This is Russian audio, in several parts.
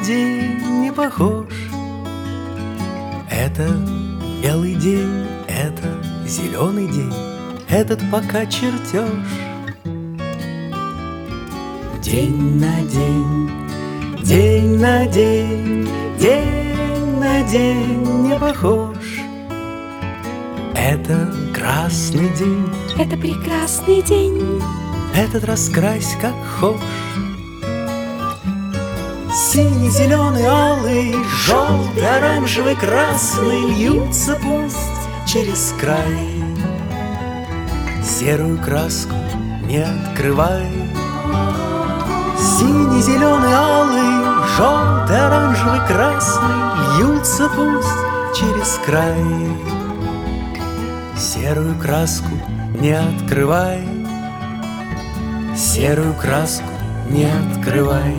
день не похож. Это белый день, это зеленый день, этот пока чертеж. День на день, день на день, день на день не похож. Это красный день, это прекрасный день, этот раскрась как хочешь. Синий, зеленый, алый, желтый, оранжевый, красный льются пусть через край. Серую краску не открывай. Синий, зеленый, алый, желтый, оранжевый, красный льются пусть через край. Серую краску не открывай. Серую краску не открывай.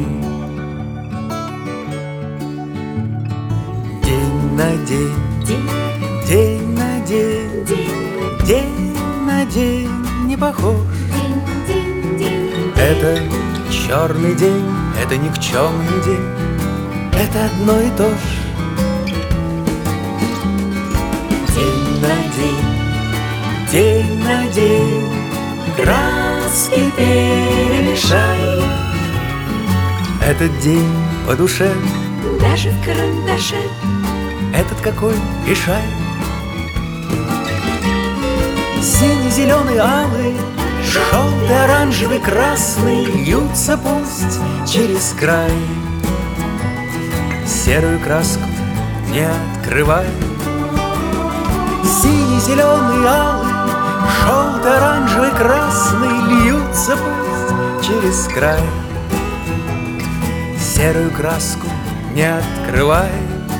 День на день, день на день, день на день не похож. Это черный день, это никчемный день, это одно и то же. День на день, день на день, краски перемешай. Этот день по душе, даже в карандаше. Этот какой решай. Синий, зеленый, алый, желтый, оранжевый, красный льются пусть через край. Серую краску не открывай. Синий, зеленый, алый, желтый, оранжевый, красный льются пусть через край. Серую краску не открывай.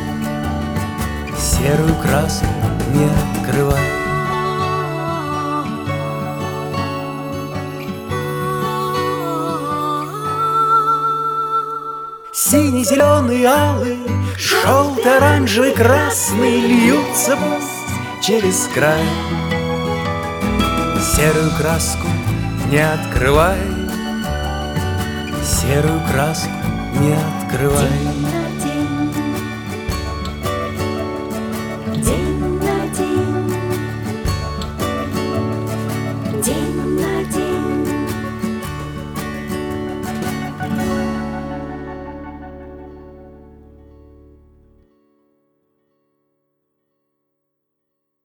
Серую краску не открывай. Синий, зеленый, алый, желтый, оранжевый, красный льются пусть через край. Серую краску не открывай. Серую краску не открывай. День на день, день на день.